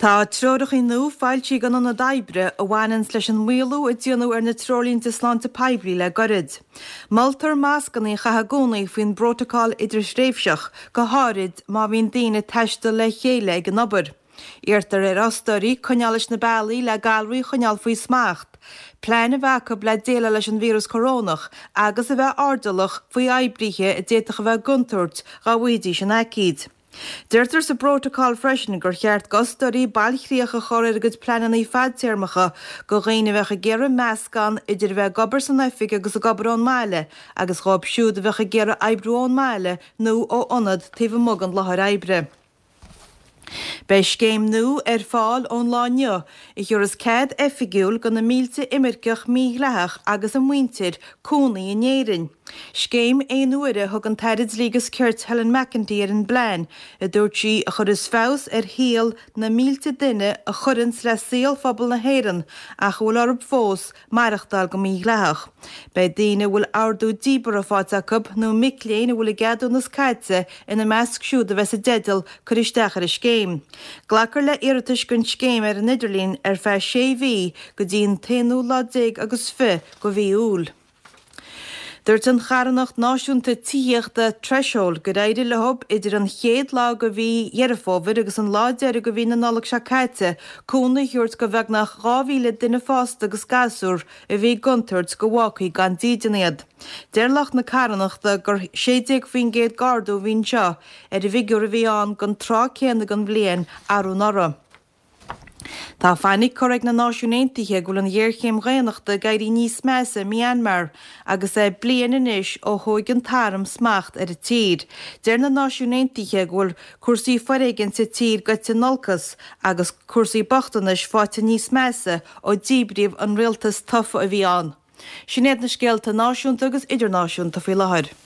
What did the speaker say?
Tá troch in nó fáiltí gan an na daibre a bhhainans leis an mhuiú a dionú ar na trolínta slánta peibrí le gorid. Maltar más gan í chahagónaí faoin brotocáil idir sréifseach go hárid má bhíon daine teiste le chéile ag an obair. Irtar ar ostarí conealis na bailí le galraí choneal faoi smacht. Pláine bhaca le déile leis an vírus corónach agus a bheith ardalach faoi aibríthe a déiteach a bheith guntúirt ga bhuidí sin acíd. Deirtar sa brotocáil freisin gur cheart gostarí bailchríocha choir agus pleananaí fadtéarmacha go réine bheitcha géire meascán idir bheith gobar san naifig agus a gobarón máile agus chob siúd a bheitcha géire aibrón máile nó ó onad taobh mogan lethir aibre. Bei scéim nu fáil ón láineo, I thuras céad effigiúil go na mílte imirceach míleach agus an muintir cúnaí in éireann. Scéim éonúire thug an tairid lígus Kurt Helen McEntee an blein, a dúirt sí a chur is fás híal na mílte duine a churins le síal phobal na héireann ach bhfuil orb fós maireachtáil go míleach. Bei daine bhfuil ardú díbar a fáte acub nó micléin a bhfuil a geadú na scaite ina measc siúd a bheits a dedal chur isteachar a scéim. Glachar le iiritas gon scéim ar an Idirlín ar feadh 6 mhí go dtíon 10 agus 5 go bhí úl. Dúirt an charanacht náisiúnta tííochta Threshold go réidir le hob idir an chéad lá go bhí dhearafóbhar agus an láidear go bhí na nolach se caite cúna thuirt go bheith nach 2,000 duine fásta agus gasúr a bhí guntúirt go bhhacaí gan díidenéad. Deirlach na caranachta gur 60 faoin géad gardú bhín seo ar a bhígur a bhí an gon 3 céanna gan bbliain arú nora. Tá fannig correg na náisiúnéntaithe go an dhéirchéim réanachta gairí níos measa Myanmar agus é blian inis ó thuig an tarm smacht ar a tír. Deir na náisiúnéntaithe ghfuil cuasaí foréigeann sa tír go tinolcas agus cuasaí bochtanis fáte níos measa ó díbríomh an rialtas tofa a bhí an. Sinéad na scéalta náisiúnta agus idirnáisiúnta faoi láthair.